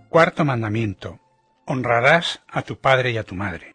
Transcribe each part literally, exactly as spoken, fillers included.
Cuarto mandamiento. Honrarás a tu padre y a tu madre.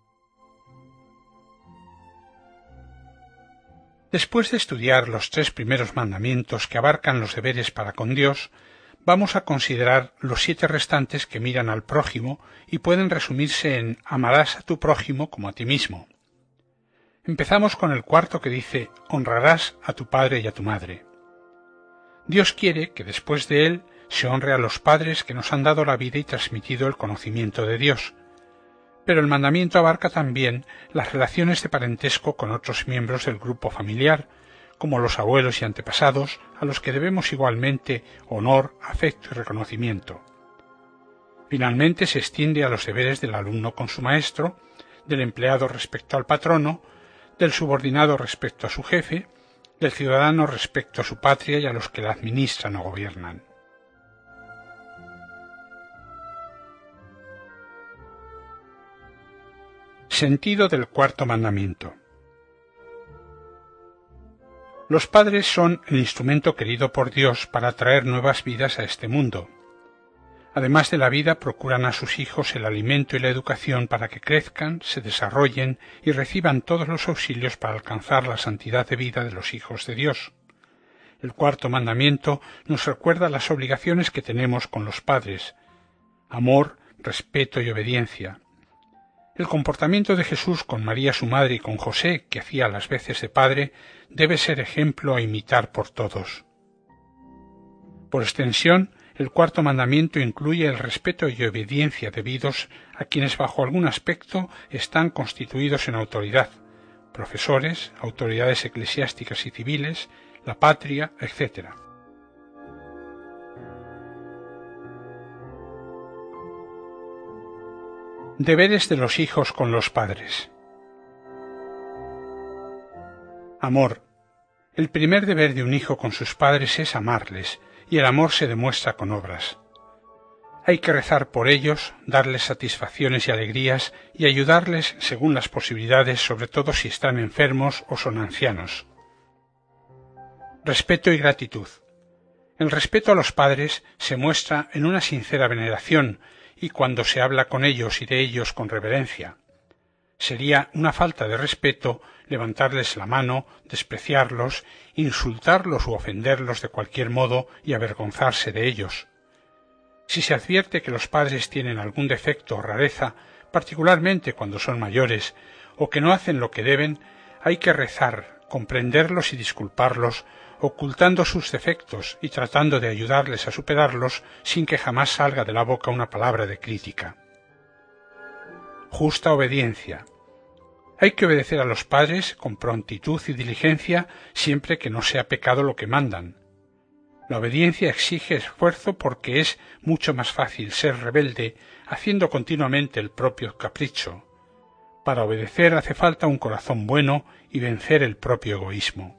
Después de estudiar los tres primeros mandamientos que abarcan los deberes para con Dios, vamos a considerar los siete restantes que miran al prójimo y pueden resumirse en amarás a tu prójimo como a ti mismo. Empezamos con el cuarto que dice honrarás a tu padre y a tu madre. Dios quiere que después de él se honre a los padres que nos han dado la vida y transmitido el conocimiento de Dios. Pero el mandamiento abarca también las relaciones de parentesco con otros miembros del grupo familiar, como los abuelos y antepasados, a los que debemos igualmente honor, afecto y reconocimiento. Finalmente se extiende a los deberes del alumno con su maestro, del empleado respecto al patrono, del subordinado respecto a su jefe, del ciudadano respecto a su patria y a los que la administran o gobiernan. Sentido del cuarto mandamiento. Los padres son el instrumento querido por Dios para traer nuevas vidas a este mundo. Además de la vida, procuran a sus hijos el alimento y la educación para que crezcan, se desarrollen y reciban todos los auxilios para alcanzar la santidad de vida de los hijos de Dios. El cuarto mandamiento nos recuerda las obligaciones que tenemos con los padres: amor, respeto y obediencia. El comportamiento de Jesús con María su madre y con José, que hacía las veces de padre, debe ser ejemplo a imitar por todos. Por extensión, el cuarto mandamiento incluye el respeto y obediencia debidos a quienes bajo algún aspecto están constituidos en autoridad: profesores, autoridades eclesiásticas y civiles, la patria, etcétera. Deberes de los hijos con los padres. Amor. El primer deber de un hijo con sus padres es amarles, y el amor se demuestra con obras. Hay que rezar por ellos, darles satisfacciones y alegrías, y ayudarles según las posibilidades, sobre todo si están enfermos o son ancianos. Respeto y gratitud. El respeto a los padres se muestra en una sincera veneración, y cuando se habla con ellos y de ellos con reverencia. Sería una falta de respeto levantarles la mano, despreciarlos, insultarlos u ofenderlos de cualquier modo y avergonzarse de ellos. Si se advierte que los padres tienen algún defecto o rareza, particularmente cuando son mayores, o que no hacen lo que deben, hay que rezar, comprenderlos y disculparlos, ocultando sus defectos y tratando de ayudarles a superarlos sin que jamás salga de la boca una palabra de crítica. Justa obediencia. Hay que obedecer a los padres con prontitud y diligencia siempre que no sea pecado lo que mandan. La obediencia exige esfuerzo porque es mucho más fácil ser rebelde haciendo continuamente el propio capricho. Para obedecer hace falta un corazón bueno y vencer el propio egoísmo.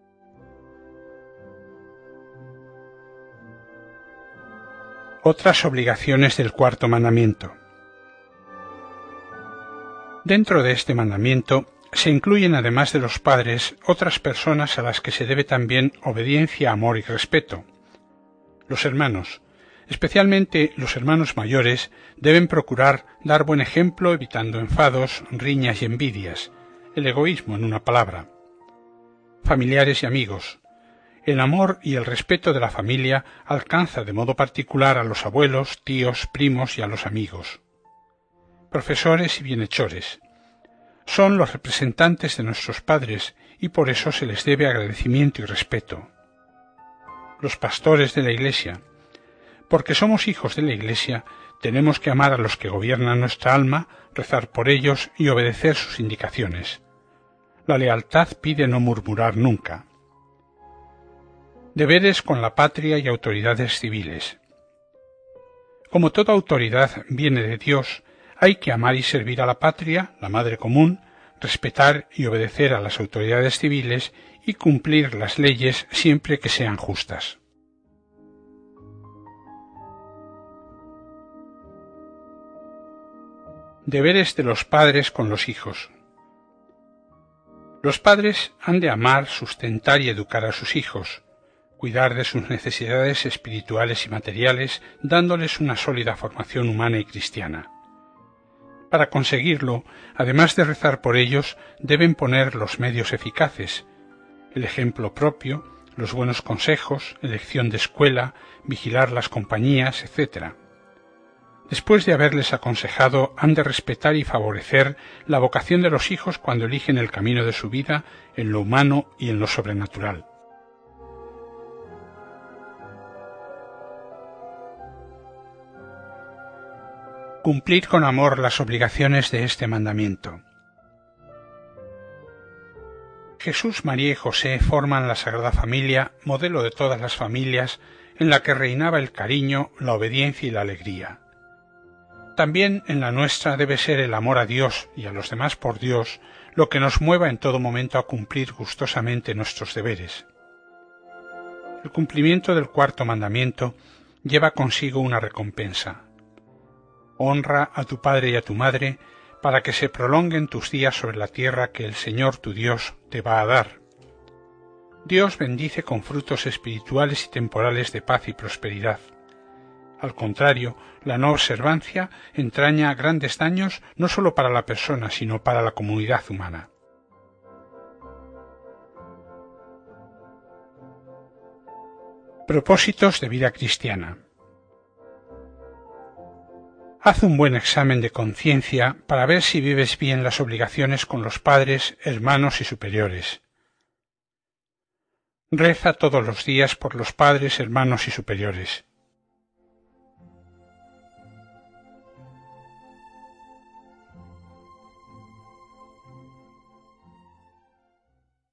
Otras obligaciones del cuarto mandamiento. Dentro de este mandamiento se incluyen, además de los padres, otras personas a las que se debe también obediencia, amor y respeto. Los hermanos, especialmente los hermanos mayores, deben procurar dar buen ejemplo evitando enfados, riñas y envidias, el egoísmo en una palabra. Familiares y amigos. El amor y el respeto de la familia alcanza de modo particular a los abuelos, tíos, primos y a los amigos. Profesores y bienhechores. Son los representantes de nuestros padres y por eso se les debe agradecimiento y respeto. Los pastores de la Iglesia. Porque somos hijos de la Iglesia, tenemos que amar a los que gobiernan nuestra alma, rezar por ellos y obedecer sus indicaciones. La lealtad pide no murmurar nunca. Deberes con la patria y autoridades civiles. Como toda autoridad viene de Dios, hay que amar y servir a la patria, la madre común, respetar y obedecer a las autoridades civiles y cumplir las leyes siempre que sean justas. Deberes de los padres con los hijos. Los padres han de amar, sustentar y educar a sus hijos. cuidar de sus necesidades espirituales y materiales, dándoles una sólida formación humana y cristiana. Para conseguirlo, además de rezar por ellos, deben poner los medios eficaces, el ejemplo propio, los buenos consejos, elección de escuela, vigilar las compañías, etcétera. Después de haberles aconsejado, han de respetar y favorecer la vocación de los hijos cuando eligen el camino de su vida en lo humano y en lo sobrenatural. Cumplir con amor las obligaciones de este mandamiento. Jesús, María y José forman la Sagrada Familia, modelo de todas las familias, en la que reinaba el cariño, la obediencia y la alegría. También en la nuestra debe ser el amor a Dios y a los demás por Dios lo que nos mueva en todo momento a cumplir gustosamente nuestros deberes. El cumplimiento del cuarto mandamiento lleva consigo una recompensa. Honra a tu padre y a tu madre, para que se prolonguen tus días sobre la tierra que el Señor tu Dios te va a dar. Dios bendice con frutos espirituales y temporales de paz y prosperidad. Al contrario, la no observancia entraña grandes daños no sólo para la persona, sino para la comunidad humana. Propósitos de vida cristiana. Haz un buen examen de conciencia para ver si vives bien las obligaciones con los padres, hermanos y superiores. Reza todos los días por los padres, hermanos y superiores.